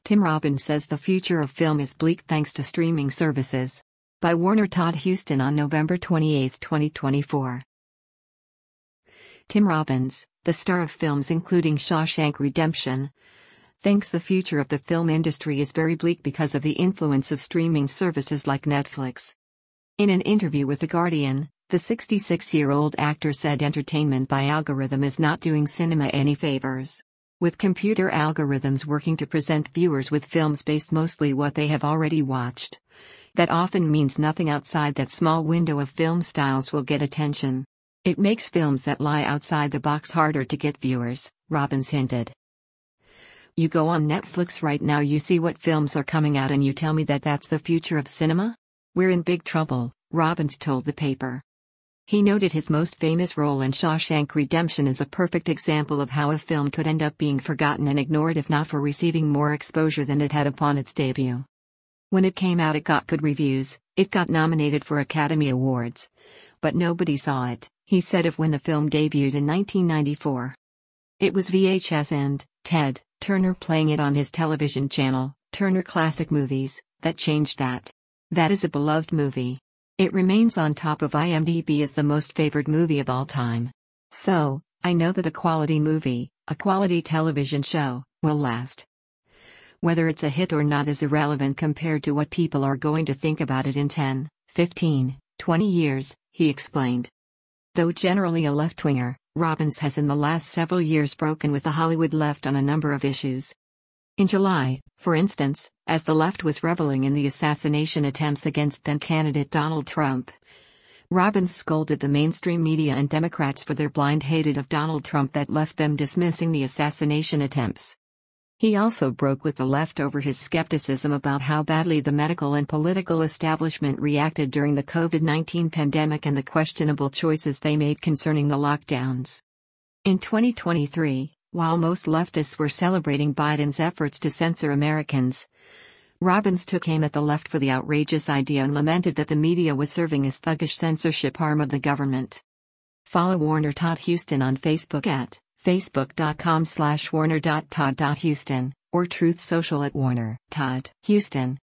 Tim Robbins says the future of film is bleak thanks to streaming services. By Warner Todd Huston on November 28, 2024. Tim Robbins, the star of films including Shawshank Redemption, thinks the future of the film industry is very bleak because of the influence of streaming services like Netflix. In an interview with The Guardian, the 66-year-old actor said entertainment by algorithm is not doing cinema any favors. With computer algorithms working to present viewers with films based mostly what they have already watched, that often means nothing outside that small window of film styles will get attention. It makes films that lie outside the box harder to get viewers, Robbins hinted. You go on Netflix right now, you see what films are coming out, and you tell me that that's the future of cinema? We're in big trouble, Robbins told the paper. He noted his most famous role in Shawshank Redemption is a perfect example of how a film could end up being forgotten and ignored if not for receiving more exposure than it had upon its debut. When it came out, it got good reviews, it got nominated for Academy Awards. But nobody saw it, he said of when the film debuted in 1994. It was VHS and Ted Turner playing it on his television channel, Turner Classic Movies, that changed that. That is a beloved movie. It remains on top of IMDb as the most favored movie of all time. So, I know that a quality movie, a quality television show, will last. Whether it's a hit or not is irrelevant compared to what people are going to think about it in 10, 15, 20 years, he explained. Though generally a left-winger, Robbins has in the last several years broken with the Hollywood left on a number of issues. In July, for instance, as the left was reveling in the assassination attempts against then-candidate Donald Trump, Robbins scolded the mainstream media and Democrats for their blind hatred of Donald Trump that left them dismissing the assassination attempts. He also broke with the left over his skepticism about how badly the medical and political establishment reacted during the COVID-19 pandemic and the questionable choices they made concerning the lockdowns. In 2023, while most leftists were celebrating Biden's efforts to censor Americans, Robbins took aim at the left for the outrageous idea and lamented that the media was serving as thuggish censorship arm of the government. Follow Warner Todd Huston on Facebook at facebook.com/warner.todd.huston, or Truth Social at Warner Todd Huston.